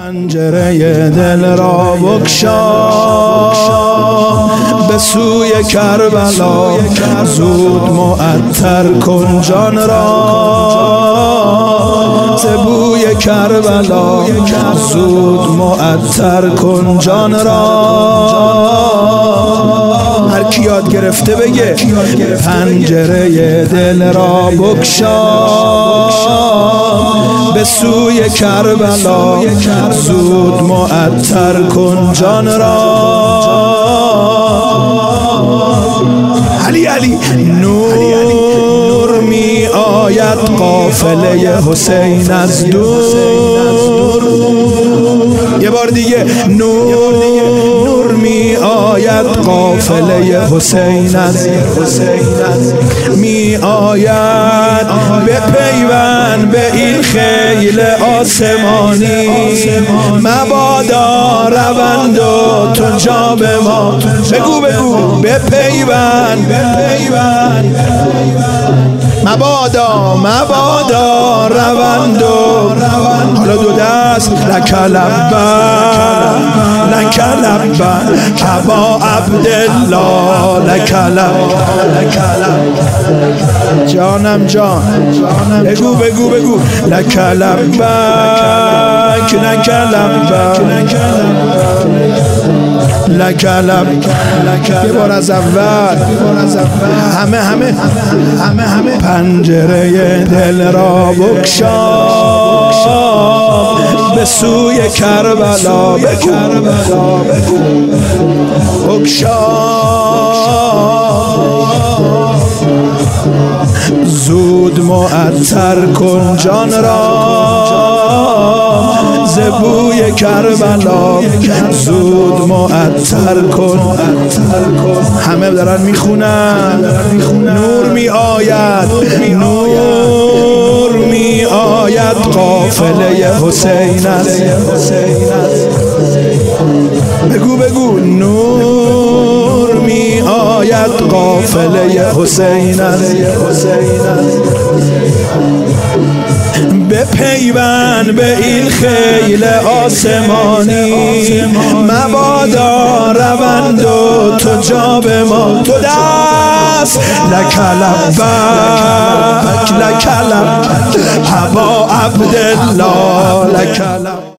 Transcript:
پنجره دل را بگشا به سوی کربلا، زود معطر کن جان را ز بوی کربلا، زود معطر کن جان را. هر کی یاد گرفته بگه پنجره دل را بگشا به سوی کربلا، زود معطر کن جان را. علی علی نور می آید قافله حسین از دور. یه بار دیگه نور می آید قافله حسین از می آید به پیوند به این خیل آسمانی. مبادا روند و تو جا به ما، بگو بگو به پیوند مبادا روند و حالا دو دست لکلبه ابا عبدالله لکلبه جانم جان بگو لکلبه یه بار از اول همه پنجره دل را بگشا به سوی کربلا، بگشا زود معطر کن جان را ز بوی کربلا، زود معطر کن. همه دارن میخونن نور می آید قافله حسین است. بگو نور می آید قافله حسین است. به پیوند به این خیل آسمانی. مبادا روند و تو جا به ما، تو دست لکلبک ابا عبدالله لکلبک.